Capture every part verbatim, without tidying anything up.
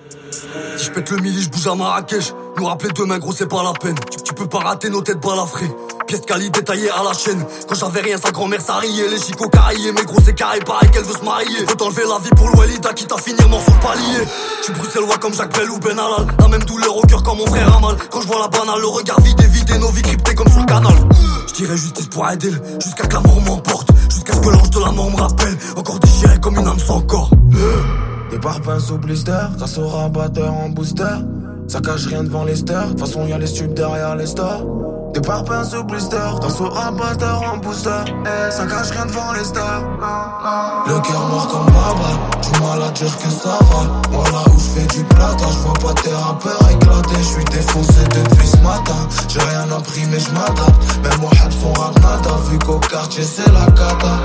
Si je pète le mili, je bouge à Marrakech. Nous rappeler demain, gros, c'est pas la peine. Tu, tu peux pas rater nos têtes balafrées. Pièces qualité taillées à la chaîne. Quand j'avais rien, sa grand-mère s'arriait. Les chicots carriés, mais gros, c'est carré, pareil qu'elle veut se marier. Faut t'enlever la vie pour l'Ouelida, quitte à finir mort sur le palier. J'suis bruxellois comme Jacques Brel ou Ben Halal. La même douleur au cœur quand mon frère a mal. Quand je vois la banale, le regard vide et vidé, nos vies cryptées comme sur le canal. J'dirais justice pour Adèle, jusqu'à que la mort m'emporte. Jusqu'à ce que l'ange de la mort me rappelle. Encore déchiré comme une âme sans corps. Des parpaings sous blister, grâce au rabatteur en booster. Ça cache rien devant les stars, de toute façon y'a les stupes derrière les stars. Des parpaings sous blister, grâce au rabatteur en booster. Ça cache rien devant les stars. Le cœur mort comme Baba, du mal à dire que ça va. Moi là où j'fais du plata, j'vois pas tes rappeurs éclater. J'suis défoncé depuis ce matin, j'ai rien appris mais j'm'adapte. Même moi heb son rap nada, vu qu'au quartier c'est la cata.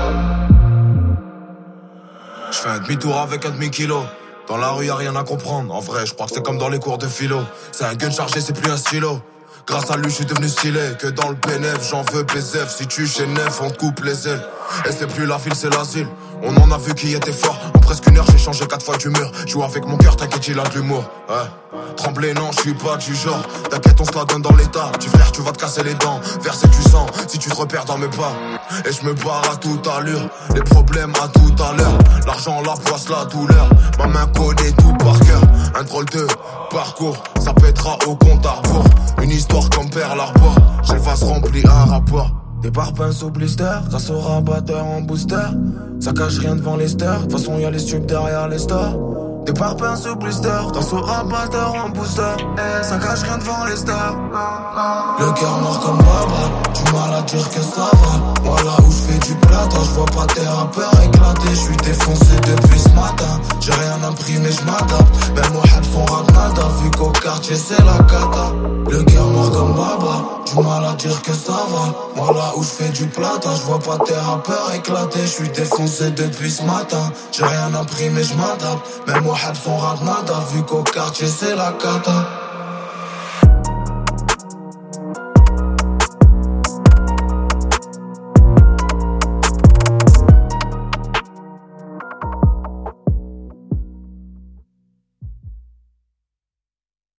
J'fais un demi-tour avec un demi-kilo. Dans la rue y'a rien à comprendre. En vrai, je crois que c'est comme dans les cours de philo. C'est un gun chargé, c'est plus un stylo. Grâce à lui, je suis devenu stylé. Que dans le P N F, j'en veux P Z F. Si tu chez neuf, on te coupe les ailes. Et c'est plus la ville, c'est l'asile. On en a vu qui était fort. En presque une heure, j'ai changé quatre fois d'humeur. Joue avec mon cœur, t'inquiète, il a de l'humour. Ouais. Trembler, non, je suis pas du genre. T'inquiète, on se la donne dans l'état. Tu frère, tu vas te casser les dents. Verser du sang, si tu te repères dans mes pas. Et je me barre à toute allure. Les problèmes à tout à l'heure. L'argent, la poisse, la douleur. Ma main connaît tout par cœur. Un drôle de parcours, ça pètera au compte à rebours. Une histoire comme Pearl Harbor. J'ai le vase rempli un rapport. Des parpaings sous blister, grâce au rabatteur en booster. Ça cache rien devant les stars, de toute façon y'a les stupes derrière les stars. Des parpaings sous blister, grâce au rabatteur en booster. Ça cache rien devant les stars. Le cœur mort comme Baba, du mal à dire que ça va. Moi là où j'fais du plata, j'vois pas tes rappeurs éclater. J'suis défoncé depuis ce matin, j'ai rien appris mais j'm'adapte. Même moi heb son rap nada, vu qu'au quartier c'est la cata. Le cœur mort comme Baba, du mal à dire que ça va. Moi là où j'fais du plata, j'vois pas tes rappeurs éclater. J'suis défoncé depuis ce matin, j'ai rien appris mais j'm'adapte. Même moi heb son rap nada, vu qu'au quartier c'est la cata.